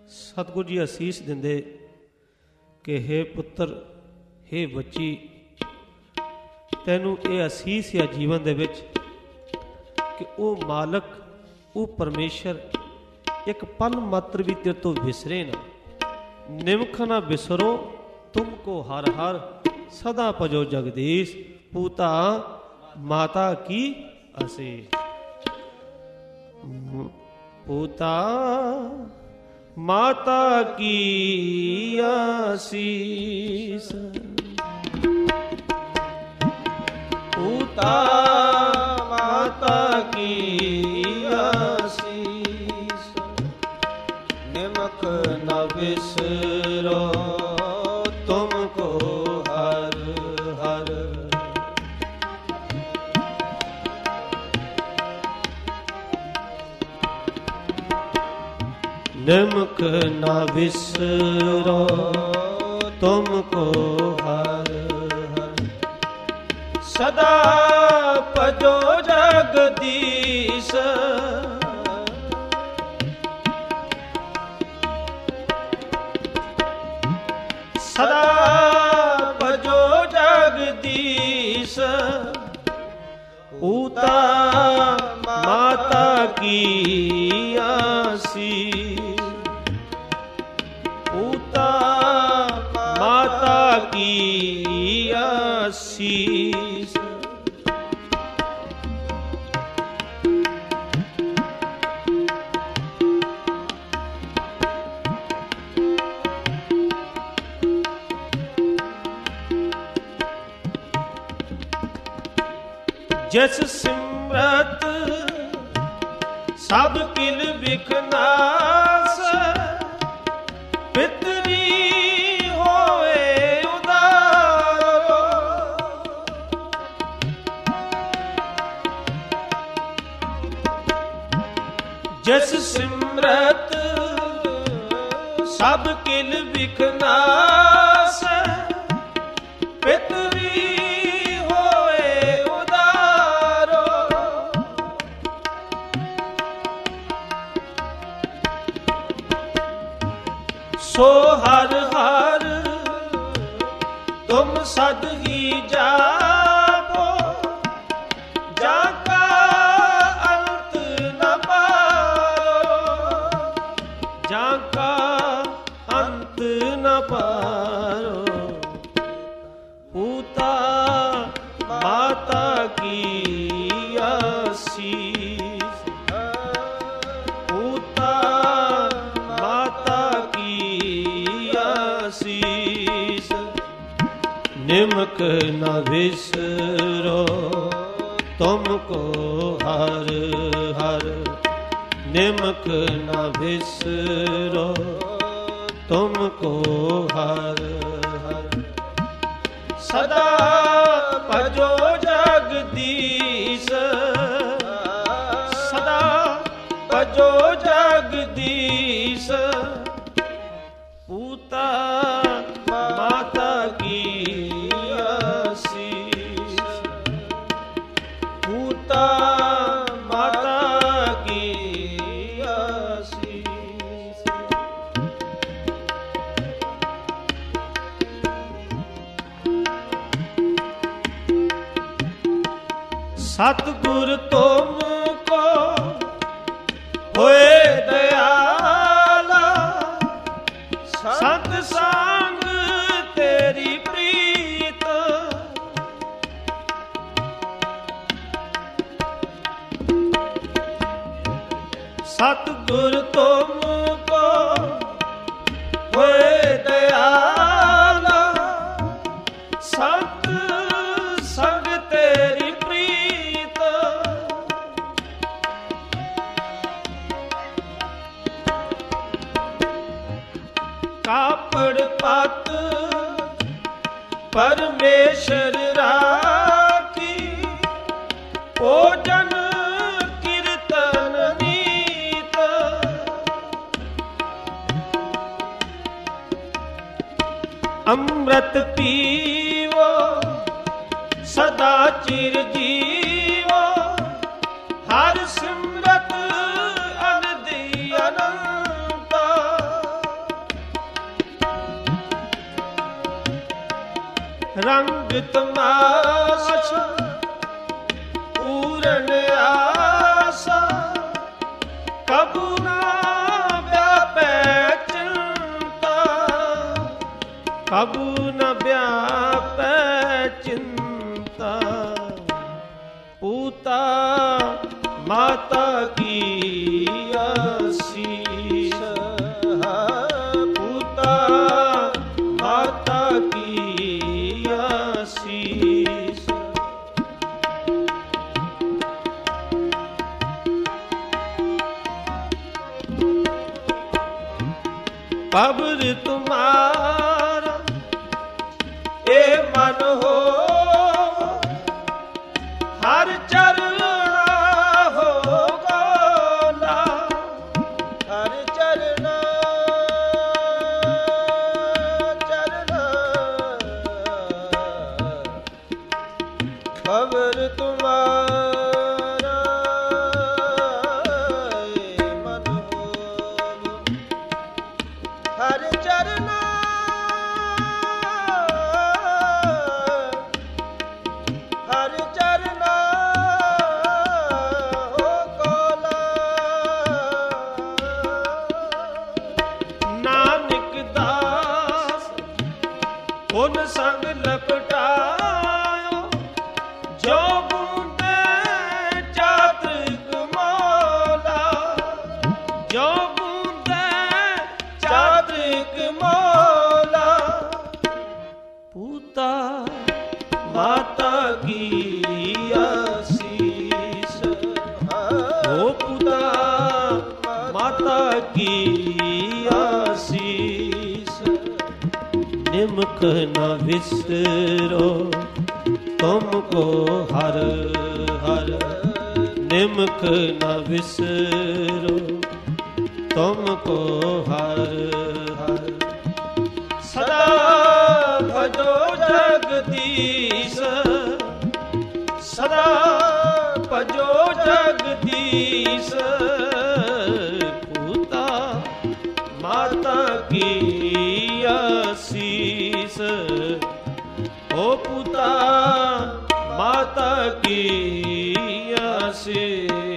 ਸਤਿਗੁਰੂ ਜੀ ਅਸੀਸ ਦਿੰਦੇ ਕਿ ਹੇ ਪੁੱਤਰ, ਹੇ ਬੱਚੀ, ਤੈਨੂੰ ਇਹ ਅਸੀਸ ਹੈ ਜੀਵਨ ਦੇ ਵਿੱਚ ਕਿ ਉਹ ਮਾਲਕ, ਉਹ ਪਰਮੇਸ਼ਰ ਇੱਕ ਪਲ ਮਾਤਰ ਵੀ ਤੇਰੇ ਤੋਂ ਵਿਸਰੇ ਨਾ। ਨਿਮਖ ਨਾ ਵਿਸਰੋ ਤੁਮ ਕੋ ਹਰ ਹਰ, ਸਦਾ ਭਜੋ ਜਗਦੀਸ਼, ਪੂਤਾ ਮਾਤਾ ਕੀ ਅਸੀਸ। ਪੂਤਾ ਮਾਤਾ ਕੀ ਆਸੀਸ, ਪੂਤਾ ਮਾਤਾ ਕੀ ਆਸੀਸ। ਨਿਮਖ ਨ ਵਿਸਰੋ ਤੁਮ ਕੋ ਹਰ ਹਰ, ਨਿਮਖ ਨ ਵਿਸਰੋ ਤੁਮ ਕੋ ਹਰ ਹਰ, ਸਦਾ ਭਜੋ ਜਗਦੀਸ਼। ਸਦਾ ਭਜੋ ਜਗਦੀਸ਼, ਪੂਤਾ ਮਾਤਾ ਕੀ ਆਸੀਸ। ਪੂਤਾ ਮਾਤਾ ਕੀ ਆਸੀਸ। ਜਿਸ ਸਿਮਰਤ ਸਭ ਕਿਲ ਵਿਖਨਾਸ, ਪਿਤਰੀ ਹੋਏ ਉਦਾਰੋ। ਜਿਸ ਸਿਮਰਤ ਸਭ ਕਿਲ ਵਿਖਨਾਸ, ਪਿਤਰੀ ਸੋ ਹਰ ਹਰ ਤੁਮ ਸਦ ਹੀ ਜਾਪੋ, ਜਾ ਕਾ ਅੰਤ ਨ ਪਾਰੋ। ਜਾ ਕਾ ਅੰਤ ਨ ਪਾਰੋ। ਪੂਤਾ ਮਾਤਾ ਕੀ ਆਸੀਸ। ਪੂਤਾ ਮਾਤਾ ਕੀ ਆਸੀਸ। ਨਿਮਕ ਨ ਵਿਸਰੋ ਤੁਮ ਕੋ ਹਰ ਹਰ, ਨਿਮਕ ਨ ਵਿਸਰੋ ਤੁਮ ਕੋ ਹਰ ਹਰ, ਸਦਾ ਭਜੋ ਜਗਦੀਸ਼। ਸਦਾ ਭਜੋ ਜਗਦੀਸ਼। ਪੂਤਾ ਮਾਤਾ ਕੀ ਆਸੀਸ। ਪੂਤਾ ਮਾਤਾ ਕੀ ਆਸੀਸ। ਸਤਿਗੁਰ ਤੁਮ ਕੋ ਹੋਏ ਦਇਆਲਾ, ਸਤ ਸੰਗ ਤੇਰੀ ਪ੍ਰੀਤ। ਸਤਿਗੁਰ ਤੁਮ ਕੋ ਹੋਏ ਦਇਆਲਾ, ਸਤ ਸੰਗ ਤੇਰੀ ਪ੍ਰੀਤ। ਕਾਪੜ ਪਤ ਪਰਮੇਸ਼ਰ ਰਾਖੀ, ਭੋਜਨ ਕੀਰਤਨ ਨੀਤ। ਅੰਮ੍ਰਿਤ ਪੀਵੋ ਸਦਾ ਚਿਰ ਜੀਵੋ, ਹਰ ਸਿਮਰਤ ਅਨੰਦ ਅਨੰਤ। ਰੰਗ ਤਮਾਸ਼ਾ ਪੂਰਨ ਆਸਾ, ਕਬੂ ਨਾ ਵਿਆਪੈ ਚਿੰਤਾ, ਕਬੂ ਨ ਵਿਆਪੈ ਚਿੰਤਾ। ਪੂਤਾ ਮਾਤਾ ਕੀ ਆਸੀਸ, ਪੂਤਾ ਮਾਤਾ ਕੀ ਆਸੀਸ। ਕਬਰ ਤੁਮਾਰਾ ਇਹ ਮਨ ਹੋ, ਹਰ ਚਰਣਾ ਹੋ ਗੋਲਾ, ਹਰ ਚਰਣਾ ਚਰਣਾ। ਕਬਰ ਤੁਮਾਰਾ ਇਹ ਮਨ ਹੋ, ਹਰ ਚਰਣਾ ਹਰ ਚਰਣਾ ਹੋ ਕੋਲਾ। ਨਾਨਕ ਦਾਸ ਹੁਨ ਸੰਗ ਲਪਟਾਇਓ, ਜੋ ਬੂੰਦੇ ਚਾਤ੍ਰਿਕ ਮੌਲਾ, ਜੋ ਚਾਤ੍ਰਿਕ ਮੌਲਾ। ਪੂਤਾ ਮਾਤਾ ਕੀ ਆਸੀਸ, ਓ ਪੂਤਾ ਮਾਤਾ ਕੀ ਆਸੀਸ। ਨਿਮਕ ਨ ਵਿਸਰੋ ਤੁਮ ਕੋ ਹਰ ਹਰ, ਨਿਮਕ ਨ ਵਿਸਰੋ ਤੁਮ ਕੋ ਹਰ ਹਰ। ਸਦਾ ਭਜੋ ਜਗਦੀਸ਼, ਸਦਾ ਭਜੋ ਜਗਦੀਸ਼। ਪੂਤਾ ਮਾਤਾ ਕੀ ਆਸੀਸ, ਓ ਪੂਤਾ ਮਾਤਾ ਕੀ ਆਸੀਸ।